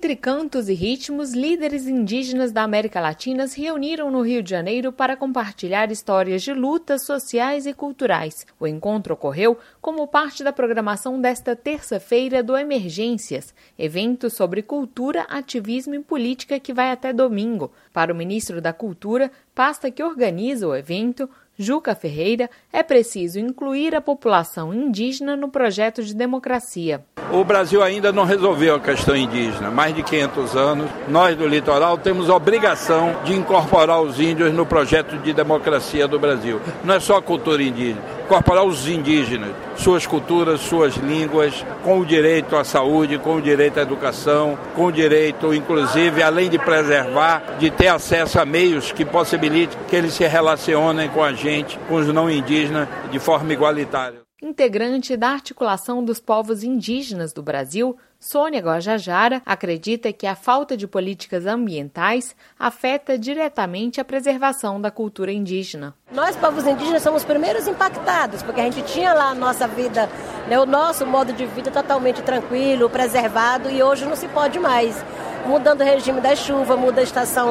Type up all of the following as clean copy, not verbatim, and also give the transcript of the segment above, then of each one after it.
Entre cantos e ritmos, líderes indígenas da América Latina se reuniram no Rio de Janeiro para compartilhar histórias de lutas sociais e culturais. O encontro ocorreu como parte da programação desta terça-feira do Emergências, evento sobre cultura, ativismo e política que vai até domingo. Para o ministro da Cultura, pasta que organiza o evento, Juca Ferreira, é preciso incluir a população indígena no projeto de democracia. O Brasil ainda não resolveu a questão indígena. Mais de 500 anos, nós do litoral temos a obrigação de incorporar os índios no projeto de democracia do Brasil. Não é só a cultura indígena, incorporar os indígenas, suas culturas, suas línguas, com o direito à saúde, com o direito à educação, com o direito, inclusive, além de preservar, de ter acesso a meios que possibilitem que eles se relacionem com a gente, com os não indígenas, de forma igualitária. Integrante da Articulação dos Povos Indígenas do Brasil, Sônia Guajajara acredita que a falta de políticas ambientais afeta diretamente a preservação da cultura indígena. Nós, povos indígenas, somos os primeiros impactados, porque a gente tinha lá a nossa vida, o nosso modo de vida totalmente tranquilo, preservado, e hoje não se pode mais. Mudando o regime da chuva, muda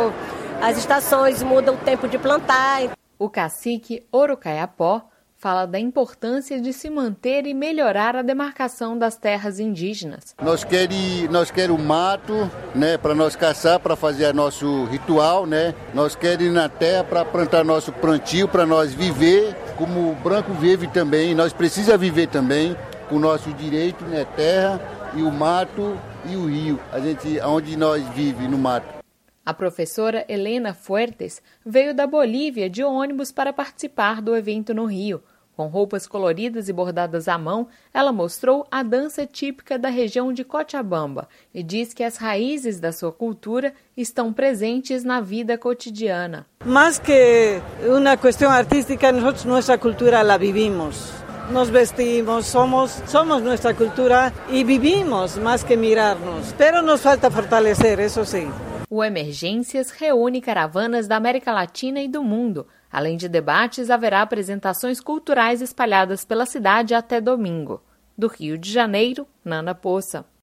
as estações, muda o tempo de plantar. O cacique Orocaiapó fala da importância de se manter e melhorar a demarcação das terras indígenas. Nós queremos o mato, para nós caçar, para fazer nosso ritual, Nós queremos ir na terra para plantar nosso plantio, para nós viver, como o branco vive também. Nós precisamos viver também com o nosso direito, terra e o mato e o rio, onde nós vivemos no mato. A professora Helena Fuertes veio da Bolívia de ônibus para participar do evento no Rio. Com roupas coloridas e bordadas à mão, ela mostrou a dança típica da região de Cochabamba e diz que as raízes da sua cultura estão presentes na vida cotidiana. Mais que uma questão artística, nós nossa cultura la vivimos. Nos vestimos, somos nossa cultura e vivimos mais que mirarnos. Pero nos falta fortalecer, isso sim. O Emergências reúne caravanas da América Latina e do mundo. Além de debates, haverá apresentações culturais espalhadas pela cidade até domingo. Do Rio de Janeiro, Nana Poça.